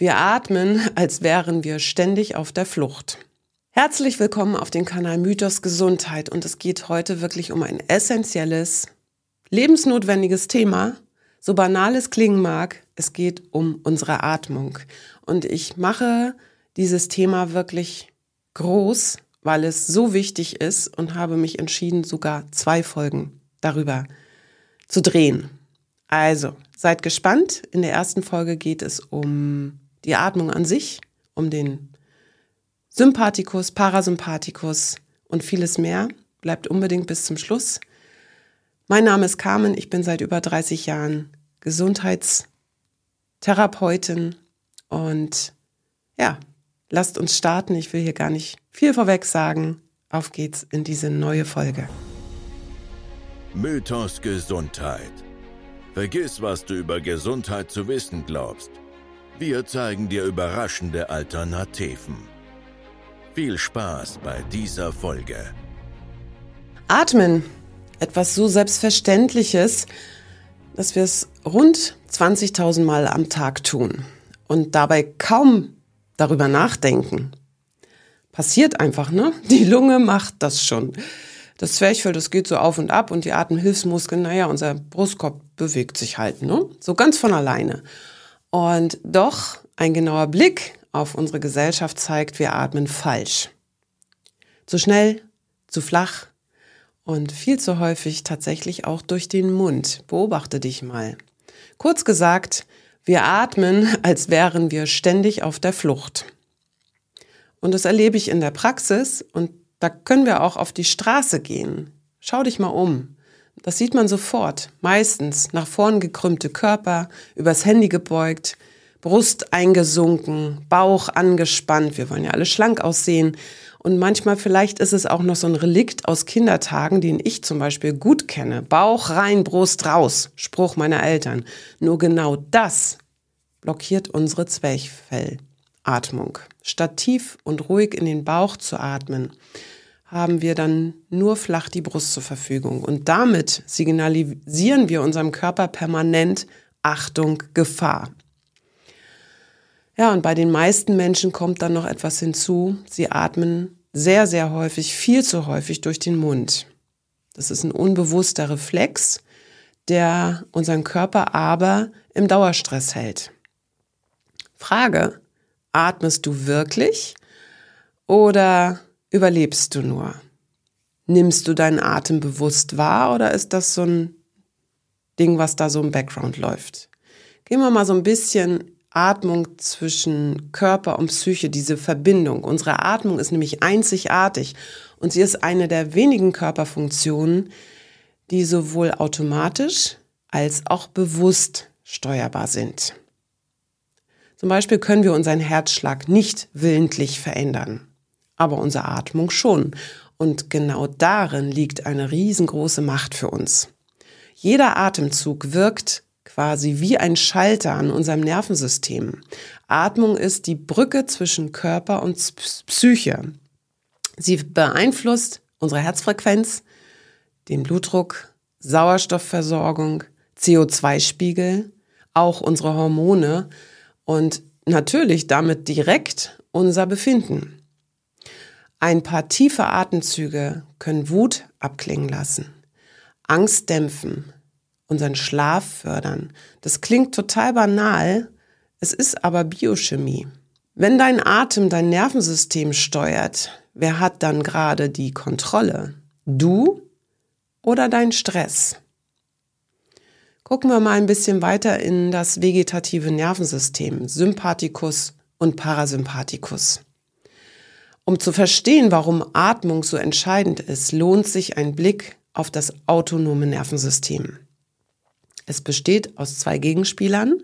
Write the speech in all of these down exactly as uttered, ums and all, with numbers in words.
Wir atmen, als wären wir ständig auf der Flucht. Herzlich willkommen auf dem Kanal Mythos Gesundheit und es geht heute wirklich um ein essentielles, lebensnotwendiges Thema. So banal es klingen mag, es geht um unsere Atmung. Und ich mache dieses Thema wirklich groß, weil es so wichtig ist und habe mich entschieden, sogar zwei Folgen darüber zu drehen. Also, seid gespannt. In der ersten Folge geht es um die Atmung an sich, um den Sympathikus, Parasympathikus und vieles mehr. Bleibt unbedingt bis zum Schluss. Mein Name ist Carmen, ich bin seit über dreißig Jahren Gesundheitstherapeutin und ja, lasst uns starten. Ich will hier gar nicht viel vorweg sagen. Auf geht's in diese neue Folge. Mythos Gesundheit. Vergiss, was du über Gesundheit zu wissen glaubst. Wir zeigen dir überraschende Alternativen. Viel Spaß bei dieser Folge. Atmen, etwas so Selbstverständliches, dass wir es rund zwanzigtausend Mal am Tag tun und dabei kaum darüber nachdenken. Passiert einfach, ne? Die Lunge macht das schon. Das Zwerchfell, das geht so auf und ab und die Atemhilfsmuskeln, naja, unser Brustkorb bewegt sich halt, ne? So ganz von alleine. Und doch ein genauer Blick auf unsere Gesellschaft zeigt, wir atmen falsch. Zu schnell, zu flach und viel zu häufig tatsächlich auch durch den Mund. Beobachte dich mal. Kurz gesagt, wir atmen, als wären wir ständig auf der Flucht. Und das erlebe ich in der Praxis und da können wir auch auf die Straße gehen. Schau dich mal um. Das sieht man sofort. Meistens nach vorn gekrümmte Körper, übers Handy gebeugt, Brust eingesunken, Bauch angespannt. Wir wollen ja alle schlank aussehen. Und manchmal vielleicht ist es auch noch so ein Relikt aus Kindertagen, den ich zum Beispiel gut kenne. Bauch rein, Brust raus. Spruch meiner Eltern. Nur genau das blockiert unsere Zwerchfellatmung. Statt tief und ruhig in den Bauch zu atmen, haben wir dann nur flach die Brust zur Verfügung. Und damit signalisieren wir unserem Körper permanent Achtung, Gefahr. Ja, und bei den meisten Menschen kommt dann noch etwas hinzu. Sie atmen sehr, sehr häufig, viel zu häufig durch den Mund. Das ist ein unbewusster Reflex, der unseren Körper aber im Dauerstress hält. Frage: Atmest du wirklich oder überlebst du nur? Nimmst du deinen Atem bewusst wahr oder ist das so ein Ding, was da so im Background läuft? Gehen wir mal so ein bisschen Atmung zwischen Körper und Psyche, diese Verbindung. Unsere Atmung ist nämlich einzigartig und sie ist eine der wenigen Körperfunktionen, die sowohl automatisch als auch bewusst steuerbar sind. Zum Beispiel können wir unseren Herzschlag nicht willentlich verändern, aber unsere Atmung schon. Und genau darin liegt eine riesengroße Macht für uns. Jeder Atemzug wirkt quasi wie ein Schalter an unserem Nervensystem. Atmung ist die Brücke zwischen Körper und Psyche. Sie beeinflusst unsere Herzfrequenz, den Blutdruck, Sauerstoffversorgung, C O zwei Spiegel, auch unsere Hormone und natürlich damit direkt unser Befinden. Ein paar tiefe Atemzüge können Wut abklingen lassen, Angst dämpfen, unseren Schlaf fördern. Das klingt total banal, es ist aber Biochemie. Wenn dein Atem dein Nervensystem steuert, wer hat dann gerade die Kontrolle? Du oder dein Stress? Gucken wir mal ein bisschen weiter in das vegetative Nervensystem, Sympathikus und Parasympathikus. Um zu verstehen, warum Atmung so entscheidend ist, lohnt sich ein Blick auf das autonome Nervensystem. Es besteht aus zwei Gegenspielern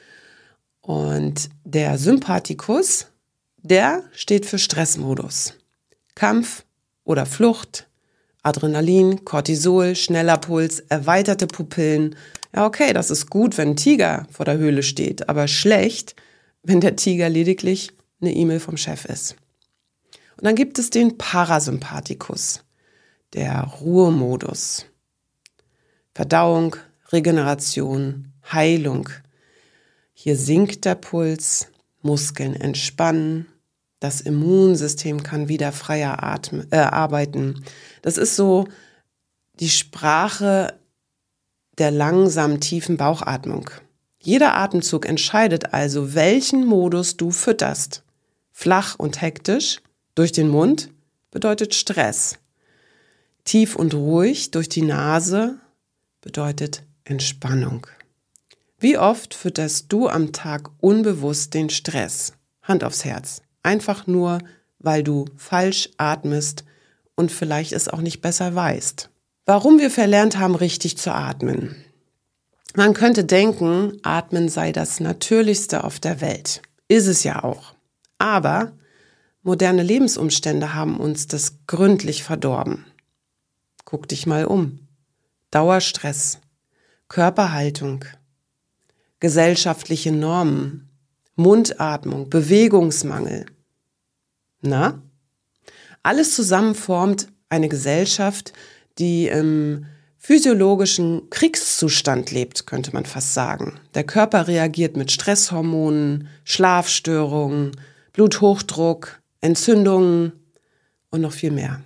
und der Sympathikus, der steht für Stressmodus. Kampf oder Flucht, Adrenalin, Cortisol, schneller Puls, erweiterte Pupillen. Ja, okay, das ist gut, wenn ein Tiger vor der Höhle steht, aber schlecht, wenn der Tiger lediglich eine E-Mail vom Chef ist. Und dann gibt es den Parasympathikus, der Ruhemodus. Verdauung, Regeneration, Heilung. Hier sinkt der Puls, Muskeln entspannen, das Immunsystem kann wieder freier atmen, äh, arbeiten. Das ist so die Sprache der langsamen, tiefen Bauchatmung. Jeder Atemzug entscheidet also, welchen Modus du fütterst. Flach und hektisch durch den Mund bedeutet Stress. Tief und ruhig durch die Nase bedeutet Entspannung. Wie oft fütterst du am Tag unbewusst den Stress? Hand aufs Herz. Einfach nur, weil du falsch atmest und vielleicht es auch nicht besser weißt. Warum wir verlernt haben, richtig zu atmen. Man könnte denken, Atmen sei das Natürlichste auf der Welt. Ist es ja auch. Aber moderne Lebensumstände haben uns das gründlich verdorben. Guck dich mal um. Dauerstress, Körperhaltung, gesellschaftliche Normen, Mundatmung, Bewegungsmangel. Na? Alles zusammen formt eine Gesellschaft, die im physiologischen Kriegszustand lebt, könnte man fast sagen. Der Körper reagiert mit Stresshormonen, Schlafstörungen, Bluthochdruck, Entzündungen und noch viel mehr.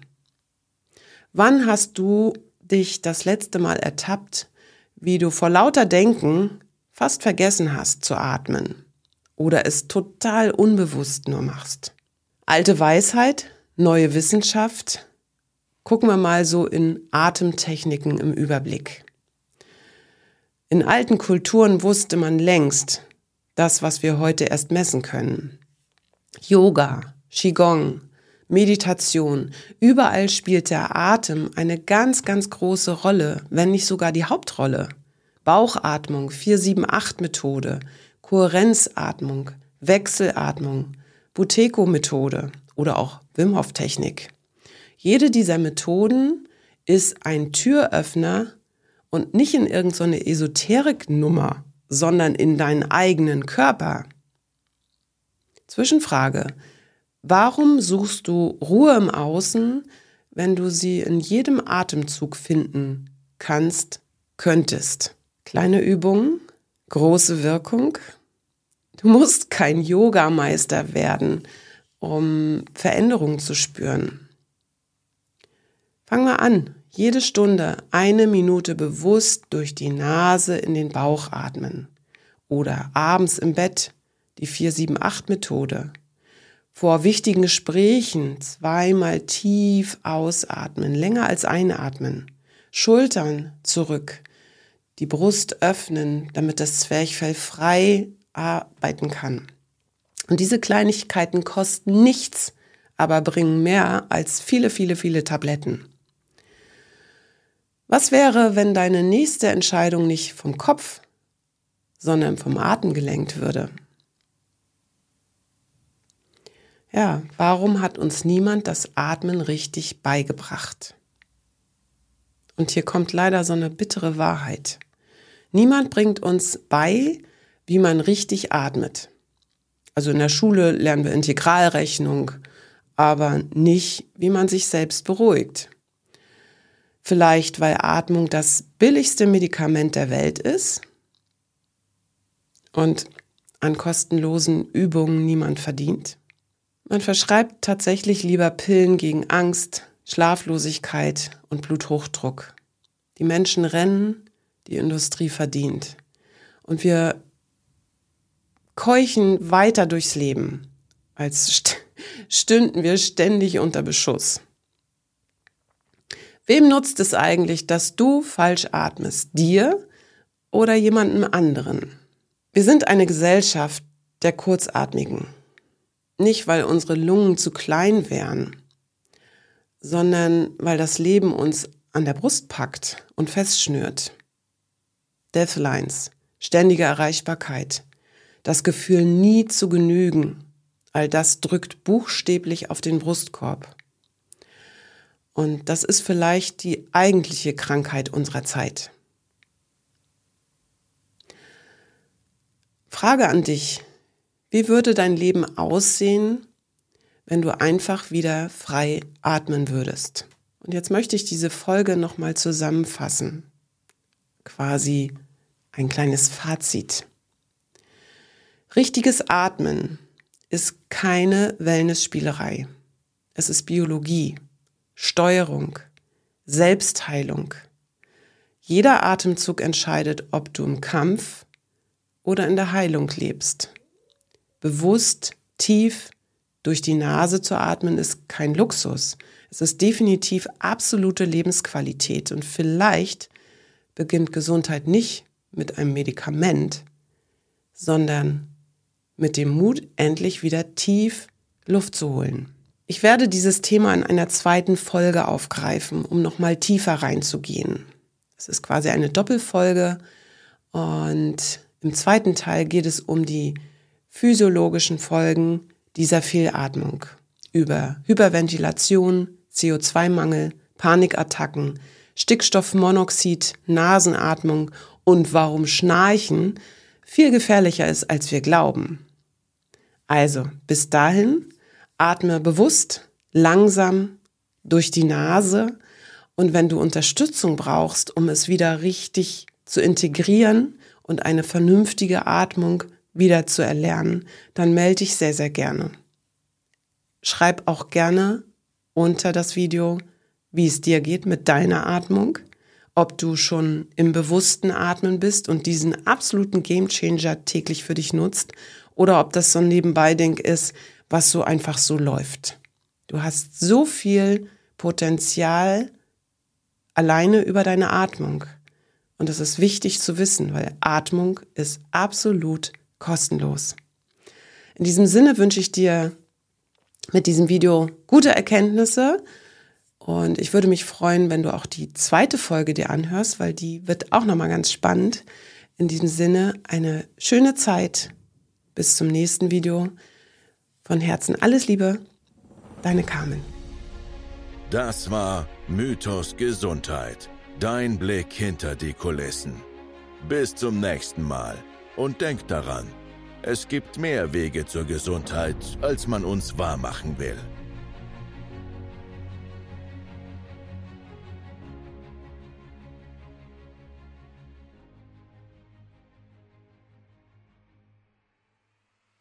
Wann hast du dich das letzte Mal ertappt, wie du vor lauter Denken fast vergessen hast zu atmen oder es total unbewusst nur machst? Alte Weisheit, neue Wissenschaft. Gucken wir mal so in Atemtechniken im Überblick. In alten Kulturen wusste man längst das, was wir heute erst messen können. Yoga, Qigong, Meditation, überall spielt der Atem eine ganz, ganz große Rolle, wenn nicht sogar die Hauptrolle. Bauchatmung, vier sieben acht Methode, Kohärenzatmung, Wechselatmung, Buteyko-Methode oder auch Wim Hof Technik. Jede dieser Methoden ist ein Türöffner und nicht in irgendeine Esoteriknummer, sondern in deinen eigenen Körper. Zwischenfrage: Warum suchst du Ruhe im Außen, wenn du sie in jedem Atemzug finden kannst, könntest? Kleine Übung, große Wirkung. Du musst kein Yogameister werden, um Veränderungen zu spüren. Fang mal an, jede Stunde eine Minute bewusst durch die Nase in den Bauch atmen. Oder abends im Bett die vier sieben acht Methode. Vor wichtigen Gesprächen zweimal tief ausatmen, länger als einatmen. Schultern zurück, die Brust öffnen, damit das Zwerchfell frei arbeiten kann. Und diese Kleinigkeiten kosten nichts, aber bringen mehr als viele, viele, viele Tabletten. Was wäre, wenn deine nächste Entscheidung nicht vom Kopf, sondern vom Atem gelenkt würde? Ja, warum hat uns niemand das Atmen richtig beigebracht? Und hier kommt leider so eine bittere Wahrheit. Niemand bringt uns bei, wie man richtig atmet. Also in der Schule lernen wir Integralrechnung, aber nicht, wie man sich selbst beruhigt. Vielleicht, weil Atmung das billigste Medikament der Welt ist und an kostenlosen Übungen niemand verdient. Man verschreibt tatsächlich lieber Pillen gegen Angst, Schlaflosigkeit und Bluthochdruck. Die Menschen rennen, die Industrie verdient. Und wir keuchen weiter durchs Leben, als st- stünden wir ständig unter Beschuss. Wem nutzt es eigentlich, dass du falsch atmest? Dir oder jemandem anderen? Wir sind eine Gesellschaft der Kurzatmigen. Nicht, weil unsere Lungen zu klein wären, sondern weil das Leben uns an der Brust packt und festschnürt. Deathlines, ständige Erreichbarkeit, das Gefühl, nie zu genügen, all das drückt buchstäblich auf den Brustkorb. Und das ist vielleicht die eigentliche Krankheit unserer Zeit. Frage an dich: Wie würde dein Leben aussehen, wenn du einfach wieder frei atmen würdest? Und jetzt möchte ich diese Folge nochmal zusammenfassen. Quasi ein kleines Fazit. Richtiges Atmen ist keine Wellnessspielerei. Es ist Biologie, Steuerung, Selbstheilung. Jeder Atemzug entscheidet, ob du im Kampf oder in der Heilung lebst. Bewusst, tief durch die Nase zu atmen ist kein Luxus. Es ist definitiv absolute Lebensqualität und vielleicht beginnt Gesundheit nicht mit einem Medikament, sondern mit dem Mut, endlich wieder tief Luft zu holen. Ich werde dieses Thema in einer zweiten Folge aufgreifen, um nochmal tiefer reinzugehen. Es ist quasi eine Doppelfolge und im zweiten Teil geht es um die physiologischen Folgen dieser Fehlatmung, über Hyperventilation, C O zwei Mangel, Panikattacken, Stickstoffmonoxid, Nasenatmung und warum Schnarchen viel gefährlicher ist, als wir glauben. Also, bis dahin, atme bewusst, langsam durch die Nase und wenn du Unterstützung brauchst, um es wieder richtig zu integrieren und eine vernünftige Atmung wieder zu erlernen, dann melde dich sehr, sehr gerne. Schreib auch gerne unter das Video, wie es dir geht mit deiner Atmung, ob du schon im bewussten Atmen bist und diesen absoluten Gamechanger täglich für dich nutzt oder ob das so ein Nebenbei-Ding ist, was so einfach so läuft. Du hast so viel Potenzial alleine über deine Atmung und das ist wichtig zu wissen, weil Atmung ist absolut kostenlos. In diesem Sinne wünsche ich dir mit diesem Video gute Erkenntnisse und ich würde mich freuen, wenn du auch die zweite Folge dir anhörst, weil die wird auch nochmal ganz spannend. In diesem Sinne eine schöne Zeit. Bis zum nächsten Video. Von Herzen alles Liebe, deine Carmen. Das war Mythos Gesundheit. Dein Blick hinter die Kulissen. Bis zum nächsten Mal. Und denk daran, es gibt mehr Wege zur Gesundheit, als man uns wahrmachen will.